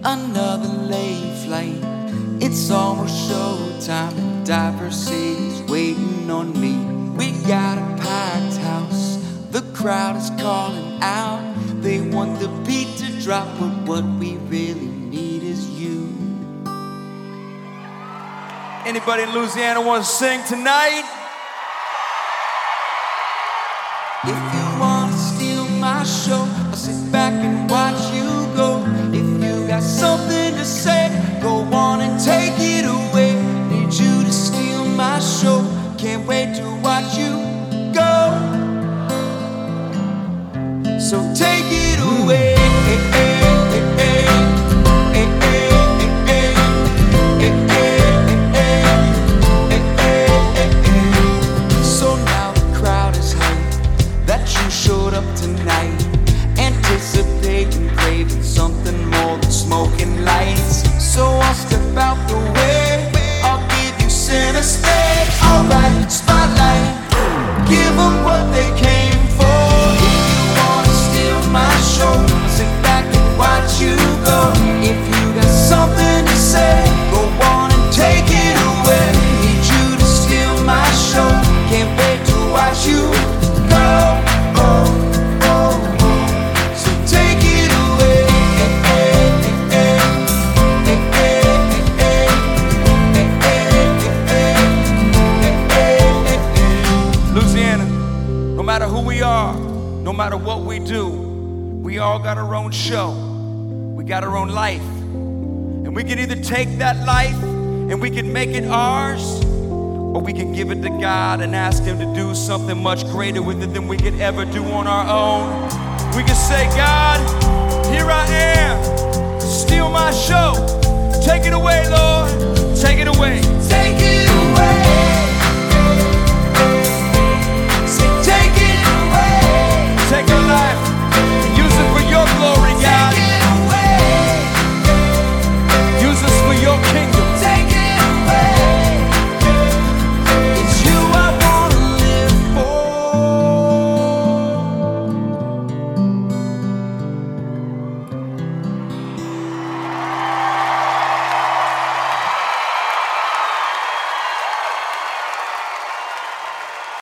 another late flight. It's almost showtime and diversity's waiting on me. We got a packed house, the crowd is calling out. They want the beat to drop, but what we really need is you. Anybody in Louisiana want to sing tonight? If you wanna steal my show, I'll sit back and watch you go. If you got something to say, go on and take it away. Need you to steal my show, can't wait to watch you go. So take it away. So now the crowd is hyped that you showed up tonight, anticipating, craving something more than smoking lights. So I'll step out the way, I'll give you center stage. Alright, spotlight, give them what they came for. If you wanna steal my show, sit back and watch you go. If you got something to say, go on and take it away. Need you to steal my show, can't wait to watch you go. So take it away. Louisiana, no matter who we are, no matter what we do, we all got our own show. We got our own life. And we can either take that life and we can make it ours, or we can give it to God and ask Him to do something much greater with it than we could ever do on our own. We can say, God, here I am. Steal my show. Take it away, Lord.